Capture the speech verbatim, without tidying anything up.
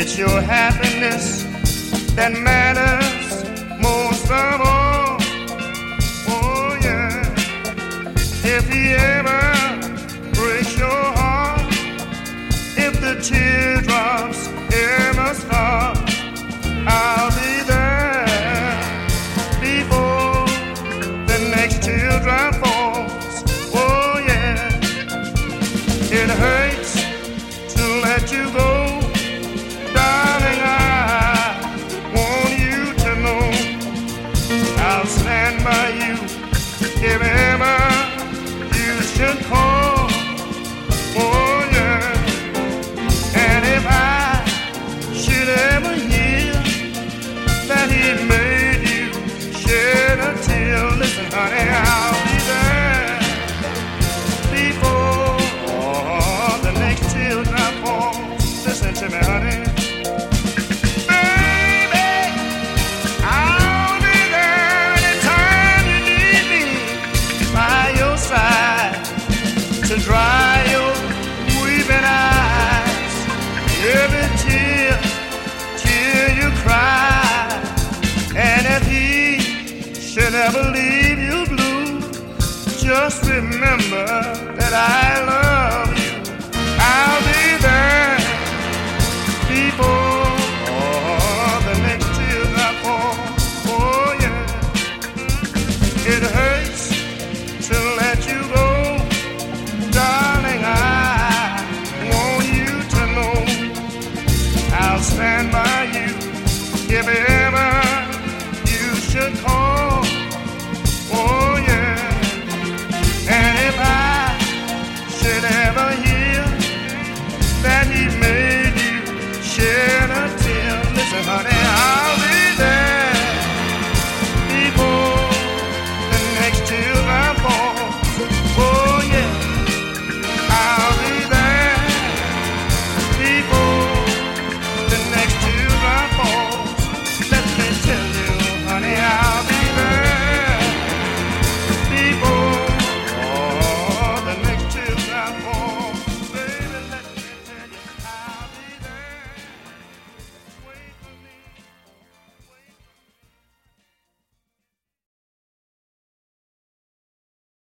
It's your happiness that matters most of all. Oh yeah. If he ever breaks your heart, if the teardrops ever start, I'll be there before the next teardrop falls. Oh yeah. It hurts to let you go. Stand by you if ever you should call. Oh yeah. And if I should ever hear that he made you shed a tear, listen honey, I'll be there before oh, the next teardrop falls. Listen to me honey. To dry your weeping eyes, every tear, tear you cry. And if he should ever leave you blue, just remember that I love you.